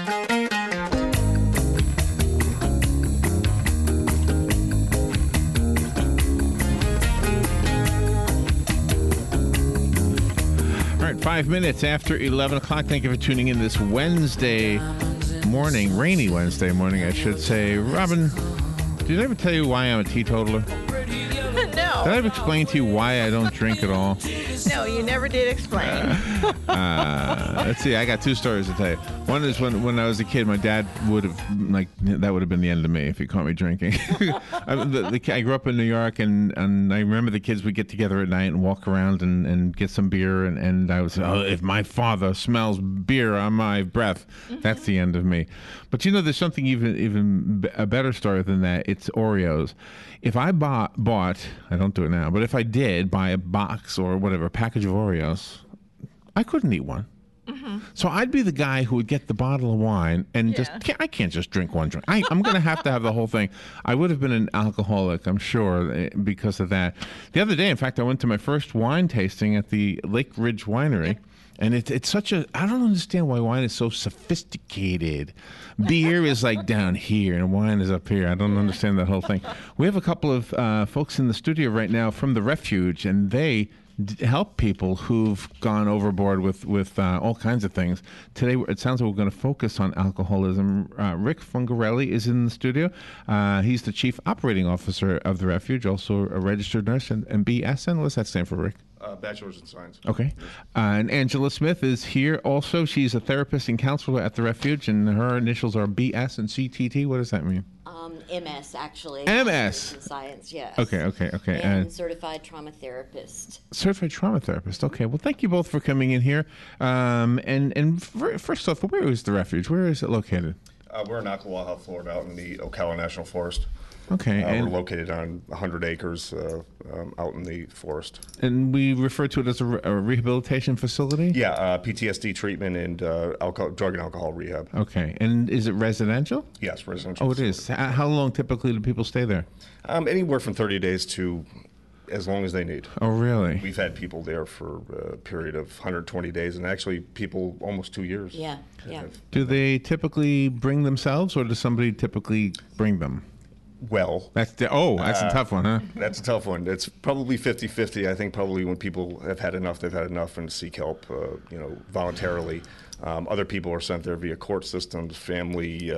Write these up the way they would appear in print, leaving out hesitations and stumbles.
All right, 5 minutes after 11 o'clock. Thank you for tuning in this Wednesday morning, rainy Wednesday morning, I should say. Robin, did I ever tell you why I'm a teetotaler? No. Did I ever explain to you why I don't drink at all? No, you never did explain. Let's see. I got two stories to tell you. One is when I was a kid, my dad would have that would have been the end of me if he caught me drinking. I grew up in New York, and I remember the kids would get together at night and walk around and get some beer, and I would say, oh, if my father smells beer on my breath, that's the end of me. But there's something even a better story than that. It's Oreos. If I bought, I don't do it now, but if I did buy a box or whatever, a package of Oreos, I couldn't eat one. So I'd be the guy who would get the bottle of wine and I can't just drink one drink. I'm going to have the whole thing. I would have been an alcoholic, I'm sure, because of that. The other day, in fact, I went to my first wine tasting at the Lake Ridge Winery. And it's such a, I don't understand why wine is so sophisticated. Beer is like down here and wine is up here. I don't understand that whole thing. We have a couple of folks in the studio right now from the Refuge, and they help people who've gone overboard with all kinds of things. Today, it sounds like we're going to focus on alcoholism. Rick Fungarelli is in the studio. He's the Chief Operating Officer of the Refuge, also a registered nurse, and BSN. What does that stand for, Rick? Bachelor's in Science. Okay. And Angela Smith is here also. She's a therapist and counselor at the Refuge, and her initials are BS and CTT. What does that mean? MS, actually. MS. In Science, yes. Okay. And certified trauma therapist. Certified trauma therapist. Okay. Well, thank you both for coming in here. First off, where is the Refuge? Where is it located? We're in Ocklawaha, Florida, out in the Ocala National Forest. Okay. We're located on 100 acres out in the forest. And we refer to it as a rehabilitation facility? Yeah, PTSD treatment and drug and alcohol rehab. Okay. And is it residential? Yes, residential. Oh, it is. How long typically do people stay there? Anywhere from 30 days to as long as they need. Oh, really? We've had people there for a period of 120 days, and actually people almost 2 years. Yeah. Do they typically bring themselves, or does somebody typically bring them? Well, that's a tough one, huh? That's a tough one. It's probably 50-50. I think probably when people have had enough, they've had enough and seek help, voluntarily. Other people are sent there via court systems, family,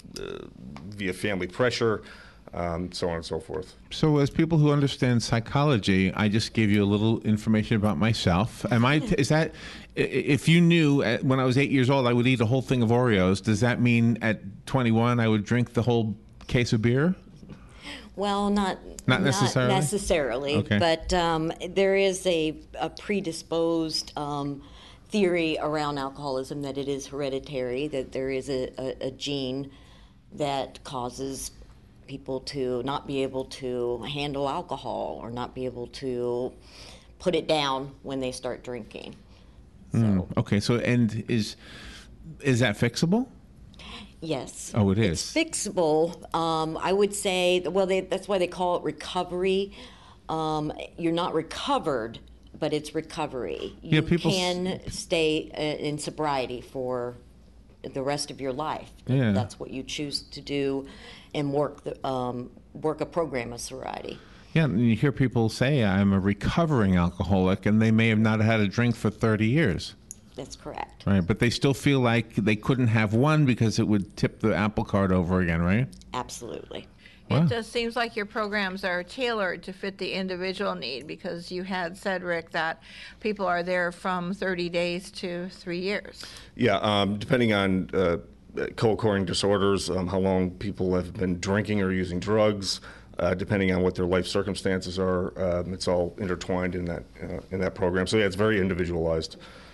via family pressure, so on and so forth. So as people who understand psychology, I just gave you a little information about myself. Is that, if you knew when I was 8 years old I would eat a whole thing of Oreos, does that mean at 21 I would drink the whole case of beer? Well, not necessarily. Okay. But there is a predisposed theory around alcoholism that it is hereditary, that there is a gene that causes people to not be able to handle alcohol or not be able to put it down when they start drinking. Okay, so and is that fixable? Yes. Oh, it is. It's fixable. I would say, that's why they call it recovery. You're not recovered, but it's recovery. You can stay in sobriety for the rest of your life. Yeah. That's what you choose to do and work a program of sobriety. Yeah, and you hear people say, I'm a recovering alcoholic, and they may have not had a drink for 30 years. That's correct. Right, but they still feel like they couldn't have one because it would tip the apple cart over again, right? Absolutely. Wow. It just seems like your programs are tailored to fit the individual need, because you had said, Rick, that people are there from 30 days to 3 years. Yeah, depending on co-occurring disorders, how long people have been drinking or using drugs, depending on what their life circumstances are, it's all intertwined in that program. So yeah, it's very individualized.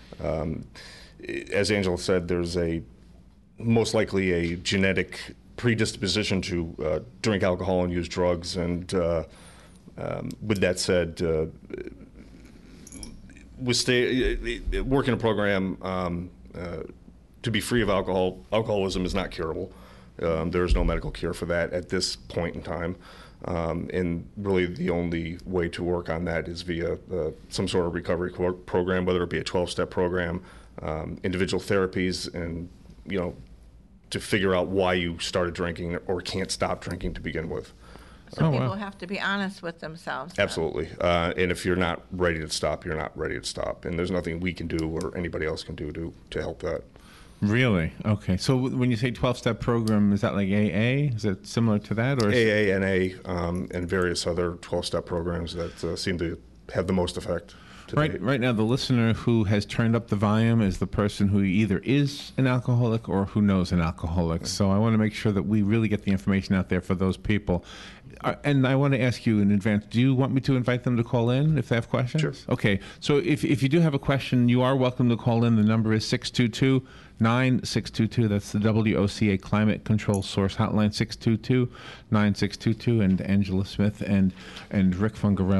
As Angela said, there's most likely a genetic predisposition to drink alcohol and use drugs, and with that said, working a program to be free of alcoholism is not curable. There is no medical cure for that at this point in time. And really the only way to work on that is via some sort of recovery program, whether it be a 12-step program, individual therapies, and to figure out why you started drinking or can't stop drinking to begin with. So Oh, people wow. have to be honest with themselves. then. Absolutely. And if you're not ready to stop, you're not ready to stop. And there's nothing we can do or anybody else can do to help that. Really? Okay. So when you say 12-step program, is that like AA? Is it similar to that, or AA, NA, and various other 12-step programs that seem to have the most effect. to date. Right now, the listener who has turned up the volume is the person who either is an alcoholic or who knows an alcoholic. So I want to make sure that we really get the information out there for those people. And I want to ask you in advance, do you want me to invite them to call in if they have questions? Sure. Okay. So if you do have a question, you are welcome to call in. The number is 622-9622. That's the WOCA Climate Control Source Hotline, 622-9622. And Angela Smith and Rick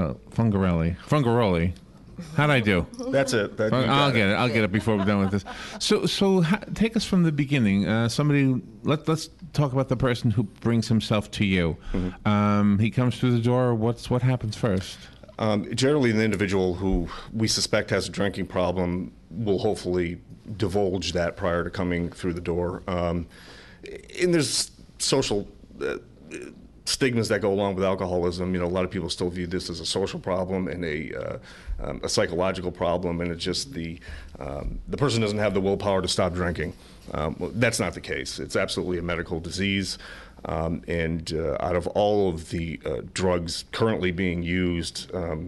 Fungarelli. How'd I do? That's it. You got I'll get it. I'll get it before we're done with this. So take us from the beginning. Let's talk about the person who brings himself to you. Mm-hmm. He comes through the door. What happens first? Generally, the individual who we suspect has a drinking problem will hopefully divulge that prior to coming through the door. And there's social stigmas that go along with alcoholism. A lot of people still view this as a social problem and a psychological problem, and it's just the person doesn't have the willpower to stop drinking. Well, that's not the case. It's absolutely a medical disease. And out of all of the drugs currently being used,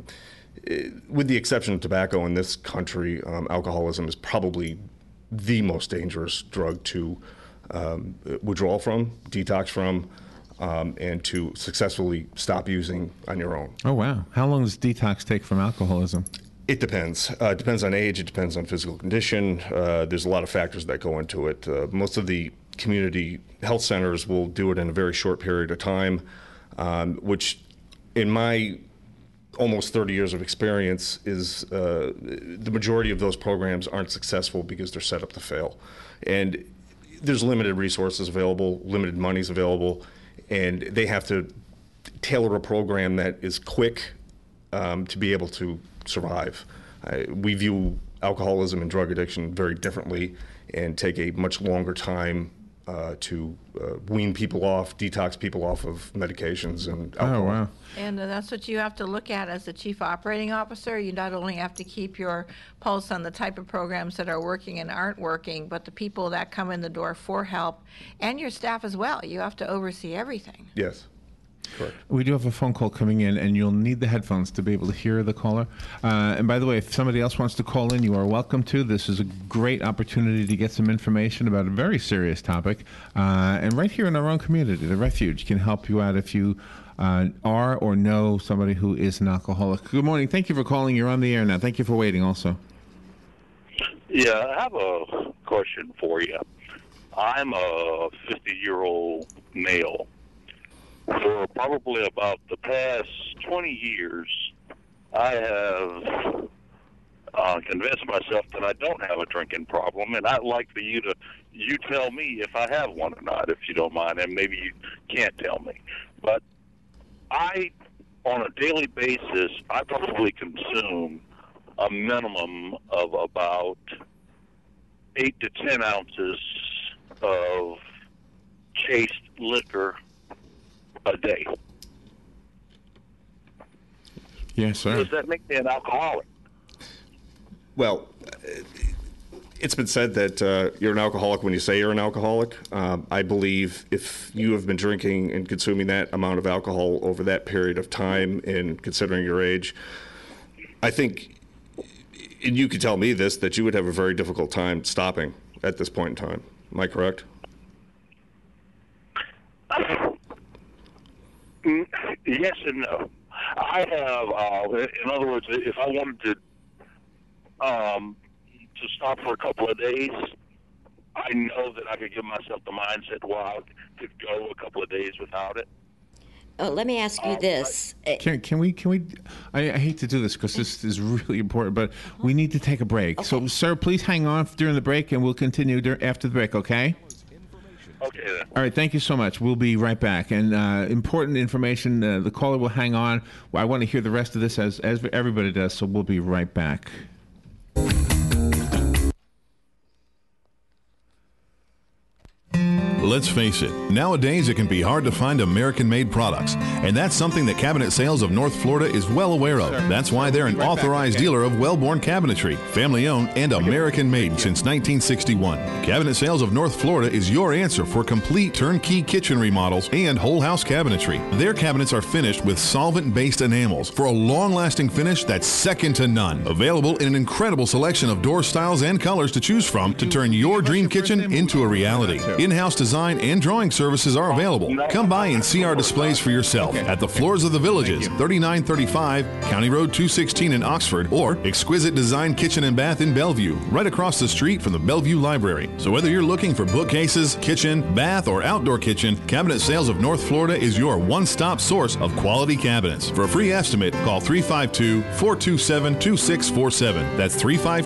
with the exception of tobacco in this country, alcoholism is probably the most dangerous drug to withdraw from, detox from, and to successfully stop using on your own. Oh, wow. How long does detox take from alcoholism? It depends. It depends on age. It depends on physical condition. There's a lot of factors that go into it. Most of the community health centers will do it in a very short period of time, which in my almost 30 years of experience is the majority of those programs aren't successful because they're set up to fail. And there's limited resources available, limited monies available, and they have to tailor a program that is quick to be able to survive. We view alcoholism and drug addiction very differently and take a much longer time to wean people off, detox people off of medications and alcohol. Oh, wow. And that's what you have to look at as the chief operating officer. You not only have to keep your pulse on the type of programs that are working and aren't working, but the people that come in the door for help and your staff as well. You have to oversee everything. Yes, correct. We do have a phone call coming in, and you'll need the headphones to be able to hear the caller. And by the way, if somebody else wants to call in, you are welcome to. This is a great opportunity to get some information about a very serious topic. And right here in our own community, the Refuge can help you out if you are or know somebody who is an alcoholic. Good morning. Thank you for calling. You're on the air now. Thank you for waiting also. Yeah, I have a question for you. I'm a 50-year-old male. For probably about the past 20 years, I have convinced myself that I don't have a drinking problem, and I'd like for you tell me if I have one or not, if you don't mind, and maybe you can't tell me. But on a daily basis, I probably consume a minimum of about 8 to 10 ounces of chaste liquor a day. Yes, sir. Does that make me an alcoholic? Well, it's been said that you're an alcoholic when you say you're an alcoholic. I believe if you have been drinking and consuming that amount of alcohol over that period of time, and considering your age, I think, and you could tell me this, that you would have a very difficult time stopping at this point in time. Am I correct? Yes and no. I have, in other words, if I wanted to stop for a couple of days, I know that I could give myself the mindset where I could go a couple of days without it. Let me ask you this. Can we? I hate to do this because this is really important, but we need to take a break. Okay. So, sir, please hang on during the break, and we'll continue after the break. Okay? Okay, then. All right. Thank you so much. We'll be right back. And important information. The caller will hang on. I want to hear the rest of this as everybody does. So we'll be right back. Let's face it, nowadays it can be hard to find American-made products, and that's something that Cabinet Sales of North Florida is well aware of. That's why they're an authorized dealer of Wellborn Cabinetry, family-owned and American-made since 1961. Cabinet Sales of North Florida is your answer for complete turnkey kitchen remodels and whole house cabinetry. Their cabinets are finished with solvent-based enamels for a long-lasting finish that's second to none. Available in an incredible selection of door styles and colors to choose from to turn your dream kitchen into a reality. In-house design and drawing services are available. Come by and see our displays for yourself at the Floors of the Villages, 3935 County Road 216 in Oxford, or Exquisite Design Kitchen and Bath in Bellevue, right across the street from the Bellevue Library. So whether you're looking for bookcases, kitchen, bath, or outdoor kitchen, Cabinet Sales of North Florida is your one-stop source of quality cabinets. For a free estimate, call 352-427-2647. That's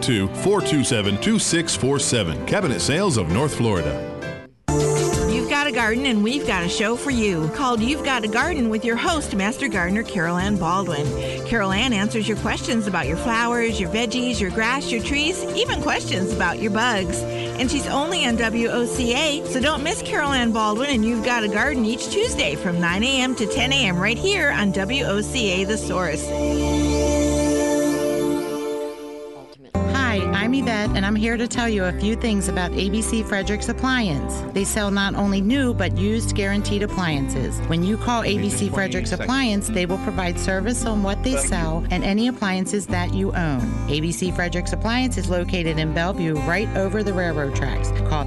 352-427-2647. Cabinet Sales of North Florida. You've got a garden and we've got a show for you called You've Got a Garden with your host, Master Gardener Carol Ann Baldwin. Carol Ann answers your questions about your flowers, your veggies, your grass, your trees, even questions about your bugs. And she's only on WOCA, so don't miss Carol Ann Baldwin and You've Got a Garden each Tuesday from 9 a.m. to 10 a.m. right here on WOCA The Source. Hi, I'm Yvette, and I'm here to tell you a few things about ABC Fredericks Appliance. They sell not only new, but used guaranteed appliances. When you call ABC Fredericks Appliance, they will provide service on what they sell and any appliances that you own. ABC Fredericks Appliance is located in Bellevue, right over the railroad tracks. Call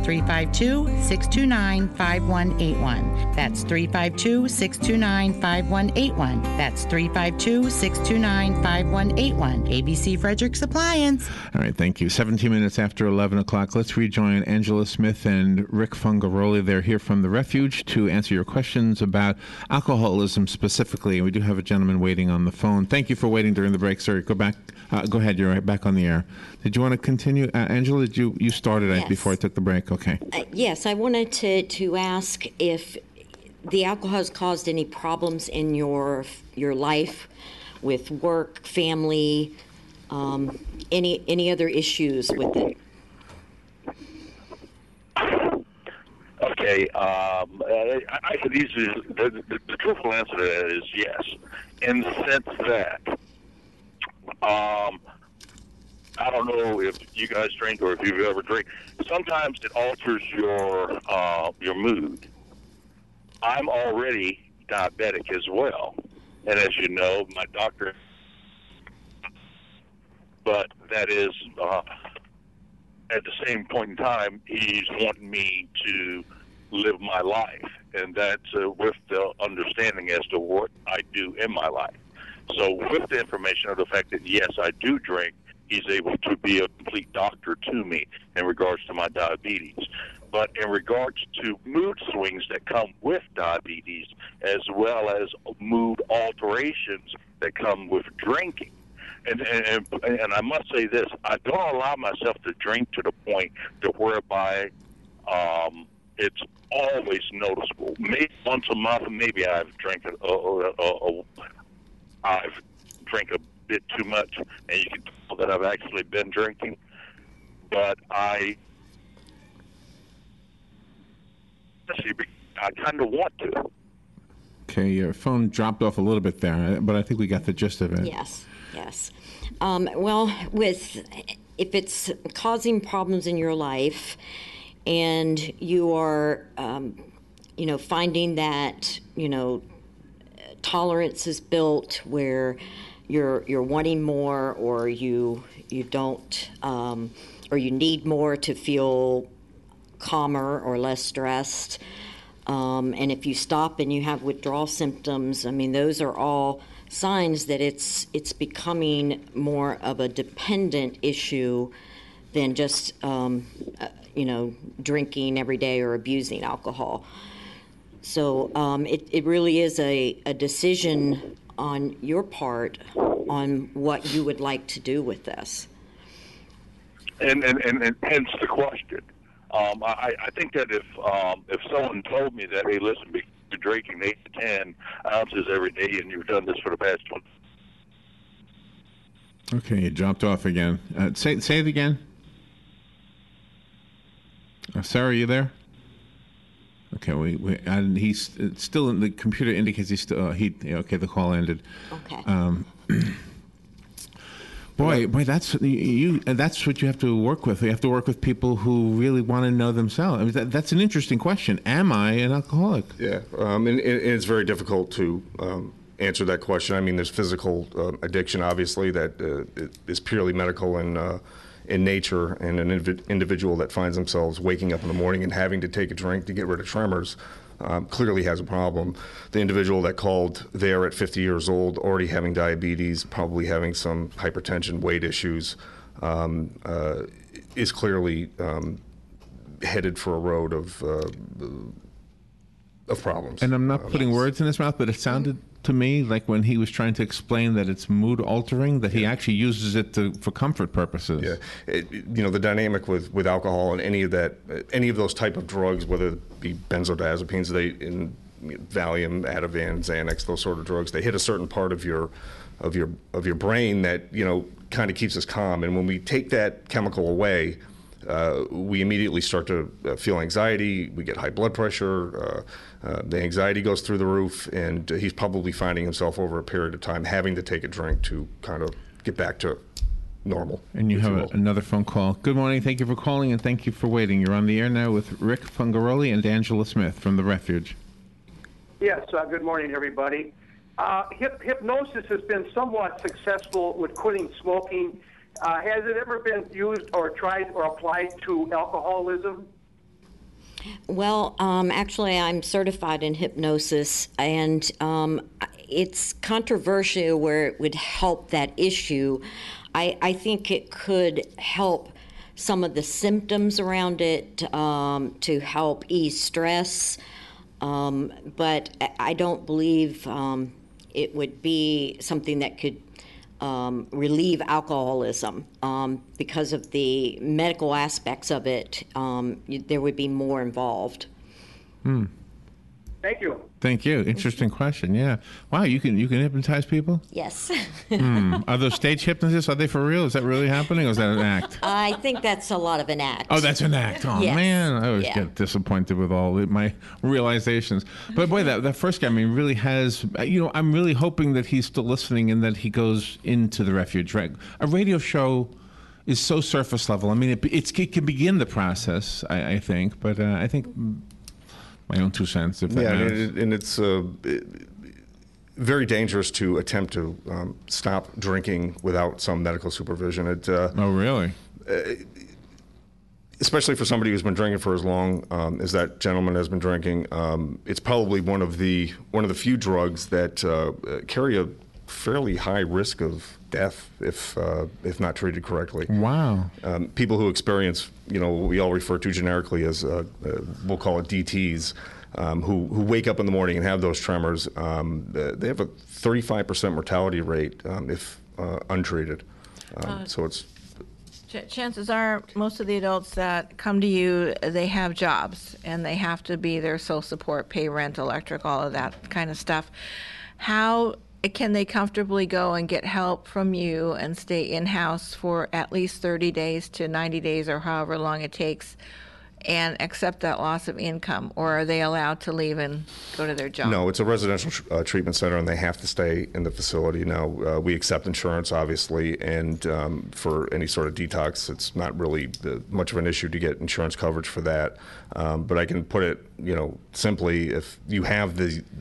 352-629-5181. That's 352-629-5181. That's 352-629-5181. ABC Fredericks Appliance. All right, thank you. 17 minutes after 11 o'clock. Let's rejoin Angela Smith and Rick Fungaroli. They're here from the Refuge to answer your questions about alcoholism specifically. We do have a gentleman waiting on the phone. Thank you for waiting during the break, sir. Go back. Go ahead. You're right back on the air. Did you want to continue? Angela, you started Yes. before I took the break. Okay. Yes, I wanted to ask if the alcohol has caused any problems in your life with work, family, any other issues with it? Okay, I could easily, the truthful answer to that is yes, in the sense that I don't know if you guys drink or if you've ever drank. Sometimes it alters your mood. I'm already diabetic as well, and as you know, my doctor. But that is, at the same point in time, he's wanting me to live my life, and that's with the understanding as to what I do in my life. So with the information of the fact that, yes, I do drink, he's able to be a complete doctor to me in regards to my diabetes. But in regards to mood swings that come with diabetes, as well as mood alterations that come with drinking, and I must say this, I don't allow myself to drink to the point to whereby it's always noticeable. Maybe once a month, maybe I've drank I've drank a bit too much, and you can tell that I've actually been drinking. But I kind of want to. Okay, your phone dropped off a little bit there, but I think we got the gist of it. Yes. Well, if it's causing problems in your life, and you are, finding that tolerance is built where you're wanting more, or you don't, or you need more to feel calmer or less stressed. And if you stop and you have withdrawal symptoms, I mean, those are all signs that it's becoming more of a dependent issue than just drinking every day or abusing alcohol. So it really is a decision on your part on what you would like to do with this. And hence the question. I think that if someone told me that, hey, listen, you're drinking 8 to 10 ounces every day, and you've done this for the past 20. Okay, you dropped off again. Say it again. Sarah, are you there? Okay, and he's still in the computer indicates he's still okay. The call ended. Okay. Boy, that's what you have to work with. You have to work with people who really want to know themselves. I mean, that's an interesting question. Am I an alcoholic? Yeah, and it's very difficult to answer that question. I mean, there's physical addiction, obviously, that is purely medical in nature, and an individual that finds themselves waking up in the morning and having to take a drink to get rid of tremors clearly has a problem. The individual that called there at 50 years old, already having diabetes, probably having some hypertension, weight issues, is clearly headed for a road of problems. And I'm not putting words in his mouth, but it sounded to me like when he was trying to explain that it's mood altering, that he actually uses it for comfort purposes. Yeah, the dynamic with alcohol and any of those type of drugs, whether it be benzodiazepines, Valium, Ativan, Xanax, those sort of drugs, they hit a certain part of your brain that kind of keeps us calm. And when we take that chemical away, we immediately start to feel anxiety. We get high blood pressure. The anxiety goes through the roof, and he's probably finding himself over a period of time having to take a drink to kind of get back to normal. And you have another phone call. Good morning. Thank you for calling, and thank you for waiting. You're on the air now with Rick Fungaroli and Angela Smith from The Refuge. Yes, good morning, everybody. Hypnosis has been somewhat successful with quitting smoking. Has it ever been used or tried or applied to alcoholism? Well, actually, I'm certified in hypnosis, and it's controversial where it would help that issue. I think it could help some of the symptoms around it to help ease stress, but I don't believe it would be something that could relieve alcoholism because of the medical aspects of it. There would be more involved. Thank you. Thank you. Interesting question. Yeah. Wow. You can hypnotize people? Yes. Are those stage hypnotists? Are they for real? Is that really happening, or is that an act? I think that's a lot of an act. Oh, that's an act. Oh, yes. Man. I always get disappointed with all my realizations. But boy, that first guy, really has, I'm really hoping that he's still listening and that he goes into The Refuge. Right? A radio show is so surface level. I mean, it can begin the process, I think. But I think my own 2 cents, if that matters. And it's very dangerous to attempt to stop drinking without some medical supervision. Oh, really? Especially for somebody who's been drinking for as long as that gentleman has been drinking, it's probably one of the few drugs that carry a fairly high risk of death if not treated correctly. Wow. People who experience, what we all refer to generically as, we'll call it DTs, who wake up in the morning and have those tremors, they have a 35% mortality rate if untreated. So it's... Chances are most of the adults that come to you, they have jobs, and they have to be their sole support, pay rent, electric, all of that kind of stuff. How can they comfortably go and get help from you and stay in-house for at least 30 days to 90 days or however long it takes and accept that loss of income? Or are they allowed to leave and go to their job? No, it's a residential treatment center, and they have to stay in the facility. Now, we accept insurance, obviously, and for any sort of detox, it's not really much of an issue to get insurance coverage for that. But I can put it, simply, if you have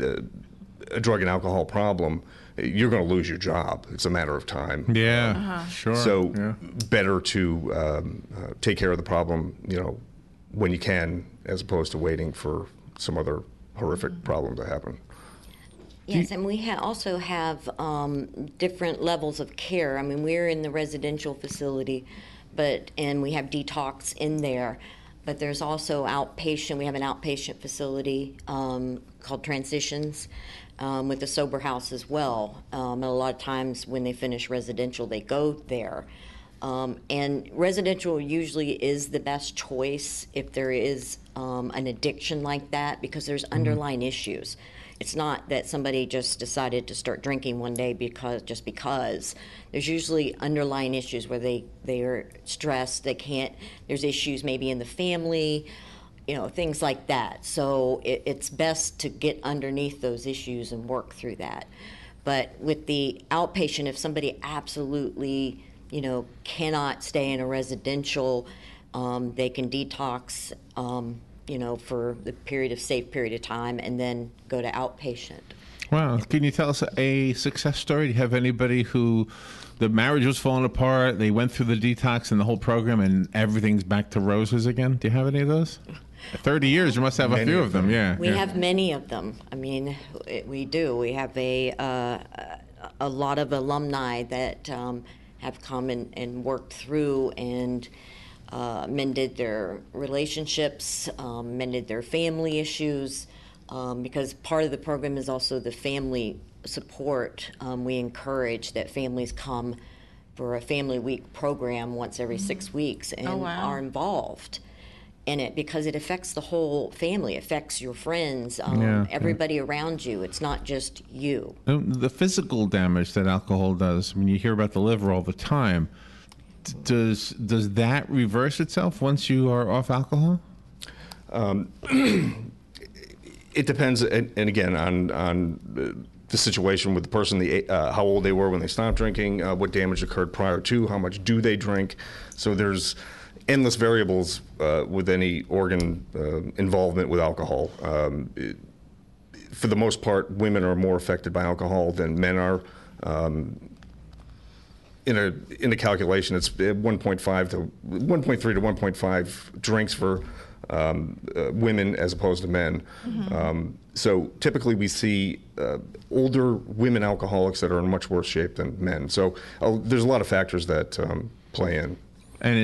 a drug and alcohol problem, you're going to lose your job. It's a matter of time. Yeah, sure. So better to take care of the problem, when you can, as opposed to waiting for some other horrific problem to happen. Yes, and we also have different levels of care. I mean, we're in the residential facility, and we have detox in there. But there's also outpatient. We have an outpatient facility called Transitions with a sober house as well. And a lot of times when they finish residential, they go there. And residential usually is the best choice if there is an addiction like that, because there's underlying issues. It's not that somebody just decided to start drinking one day because. There's usually underlying issues where they are stressed. There's issues maybe in the family, things like that. So it's best to get underneath those issues and work through that. But with the outpatient, if somebody absolutely, cannot stay in a residential, they can detox, for the safe period of time, and then go to outpatient. Wow. Can you tell us a success story? Do you have anybody who the marriage was falling apart, they went through the detox and the whole program, and everything's back to roses again? Do you have any of those? 30 years, you must have a few of them, yeah. We have many of them. I mean, we do. We have a lot of alumni that have come and worked through and mended their relationships, mended their family issues, because part of the program is also the family support. We encourage that families come for a family week program once every 6 weeks and are involved in it, because it affects the whole family, affects your friends, everybody around you. It's not just you. The physical damage that alcohol does, I mean, you hear about the liver all the time. Does that reverse itself once you are off alcohol? It depends, and again, on the situation with the person, how old they were when they stopped drinking, what damage occurred prior to, how much do they drink. So there's endless variables with any organ involvement with alcohol. For the most part, women are more affected by alcohol than men are. In a calculation, it's 1.3 to 1.5 drinks for women as opposed to men. So typically we see older women alcoholics that are in much worse shape than men. So there's a lot of factors that play in. And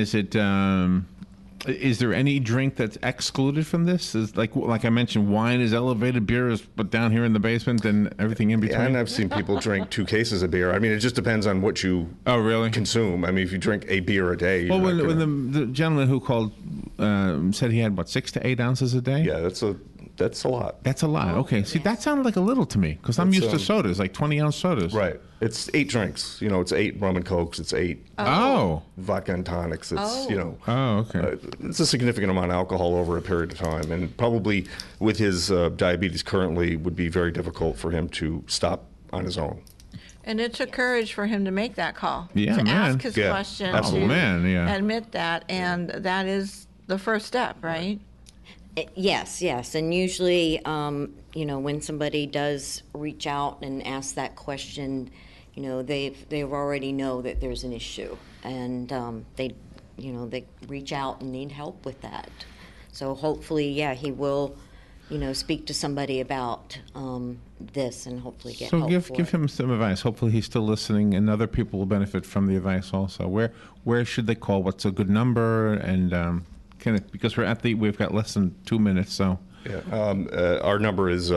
is there any drink that's excluded from this? Is like I mentioned, wine is elevated, beer is but down here in the basement, and everything in between. Yeah, and I've seen people drink 2 cases of beer. I mean, it just depends on what you consume. I mean, if you drink a beer a day. Well, when the gentleman who called said he had 6 to 8 ounces a day. Yeah, that's a lot. That's a lot. Okay, see, that sounded like a little to me, because I'm used to sodas, like 20-ounce sodas. Right. It's 8 drinks. It's 8 rum and cokes. It's 8 vodka and tonics. It's it's a significant amount of alcohol over a period of time, and probably with his diabetes currently would be very difficult for him to stop on his own. And it took courage for him to make that call, to ask his question, to admit that, and that is the first step, right? Yes, and usually, when somebody does reach out and ask that question, they already know that there's an issue, and they reach out and need help with that. So hopefully, he will, speak to somebody about this and hopefully get help. So give him some advice. Hopefully he's still listening, and other people will benefit from the advice also. Where should they call? What's a good number? And because we've got less than 2 minutes, so. Yeah, our number is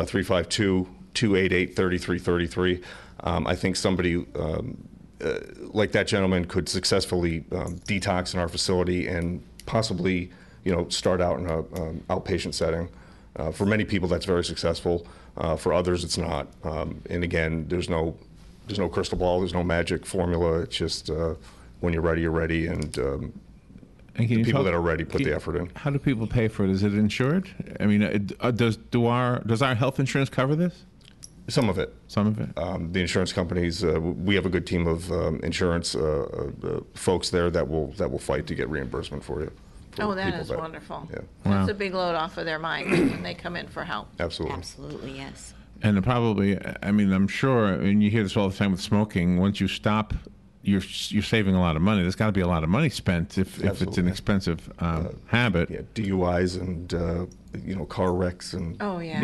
352-288-3333. I think somebody like that gentleman could successfully detox in our facility and possibly, start out in an outpatient setting. For many people, that's very successful. For others, it's not. And again, there's no crystal ball. There's no magic formula. It's just when you're ready, and the people that are ready put the effort in. How do people pay for it? Is it insured? I mean, does our health insurance cover this? Some of it. The insurance companies. We have a good team of insurance folks there that will fight to get reambrsement for you. That is wonderful. Yeah. That's a big load off of their mind when they come in for help. Absolutely, yes. And probably, I'm sure, and you hear this all the time with smoking. Once you stop, you're saving a lot of money. There's got to be a lot of money spent if it's an expensive habit. Yeah, DUIs and car wrecks and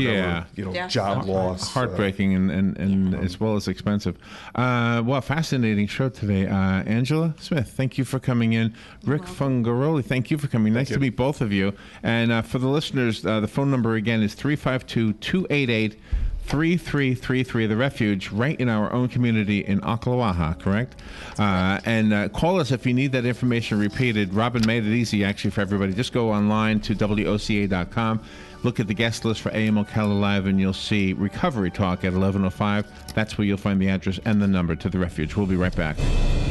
job loss, heartbreaking and as well as expensive. Fascinating show today. Angela Smith, thank you for coming in. Rick Fungaroli, thank you for coming. Nice to meet both of you. And for the listeners, the phone number again is 352-288-3333, the Refuge, right in our own community in Ocklawaha, correct? And call us if you need that information repeated. Robin made it easy, actually, for everybody. Just go online to WOCA.com, look at the guest list for AM Ocala Live, and you'll see Recovery Talk at 11:05. That's where you'll find the address and the number to the Refuge. We'll be right back.